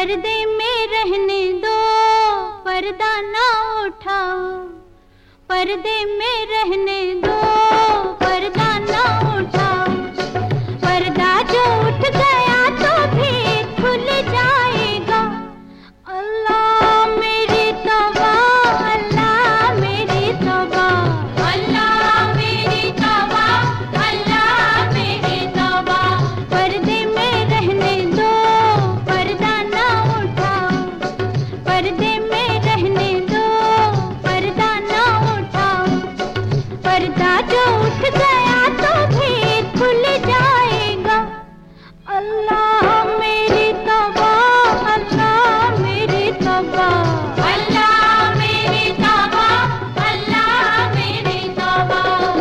पर्दे में रहने दो, पर्दा ना उठाओ। पर्दे में रहने दो, पर्दा ना उठाओ। पर्दा जो उठ गया तो फिर खुल जाएगा। अल्लाह मेरी तौबा, अल्लाह मेरी तौबा, अल्लाह मेरी तौबा, अल्लाह मेरी तौबा। पर्दे में रहने दो, पर्दा ना उठाओ। पर्दे में रहने दो, पर्दा ना उठाओ। पर्दा जो उठ गया तो फिर खुल जाएगा। अल्लाह मेरी तौबा, अल्लाह मेरी तौबा, अल्लाह मेरी तौबा, अल्लाह मेरी तौबा।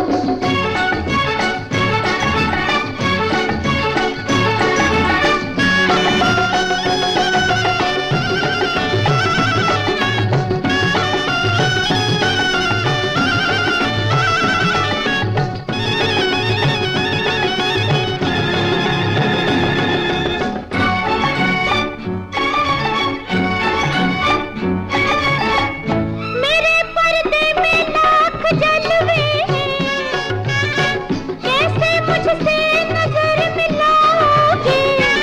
मेरे पर्दे में लाख जलवे हैं, कैसे मुझसे नजर मिलाओगे?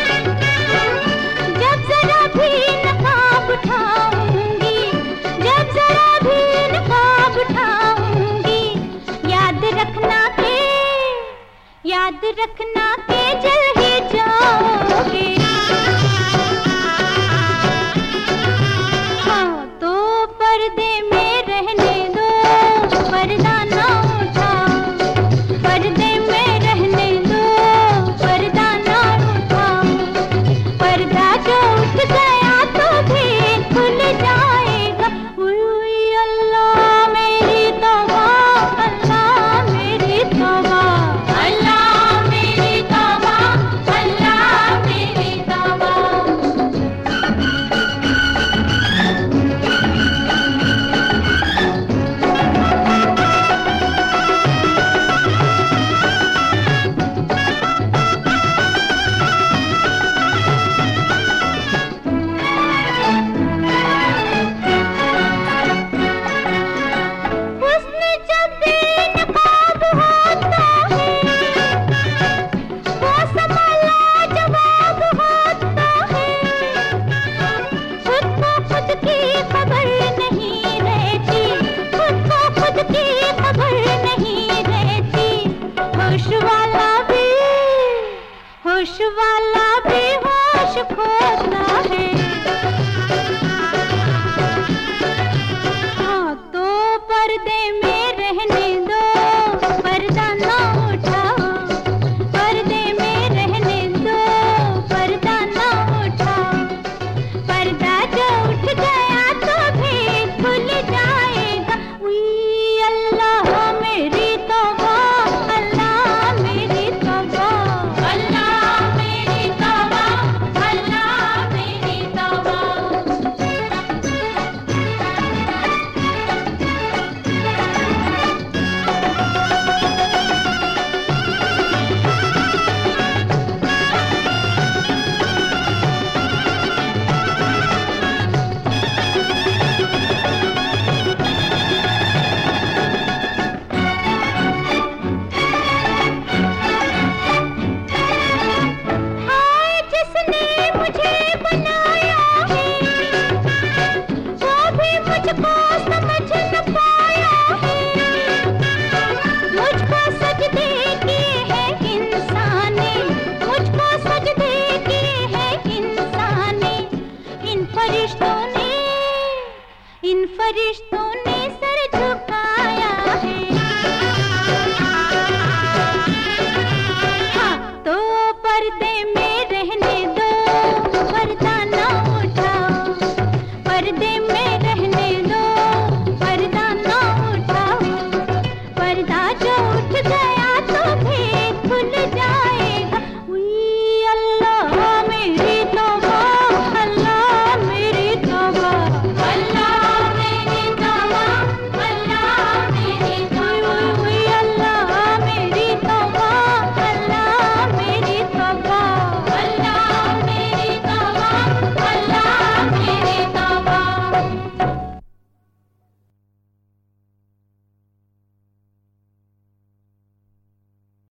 जब जरा भी नकाब उठाऊंगी, जब जरा भी नकाब उठाऊंगी, याद रखना के जल ही जाओगे। हाँ तो पर्दे में रहने दो, पर्दा ना उठाओ। पर्दे में रहने दो, पर्दा ना उठाओ। पर्दा जो उठ गया तो फिर खुल जाएगा। उई अल्लाह मेरी तौबा, अल्लाह मेरी तौबा, अल्लाह मेरी तौबा, अल्लाह मेरी तौबा। हुस्न जब बेनकाब होता है, वो संभाला जवाब होता है। खुद को खुद की खबर नहीं रहती, खुद को खुद की खबर नहीं रहती। होश वाला भी होश खोता है। हाँ तो पर्दे में रहने दो, पर्दा ना उठाओ। पर्दे में रहने दो, पर्दा ना उठाओ। पर्दा जो उठ गया तो फिर खुल जाएगा। उई अल्लाह मेरी तौबा, अल्लाह मेरी तौबा, अल्लाह मेरी तौबा, अल्लाह मेरी तौबा। हाय जिसने मुझे बनाया है, वो भी मुझको समझ न पाया है। मुझको सजदे किए हैं इंसाने, मुझको सजदे किए हैं इंसाने। इन फरिश्तों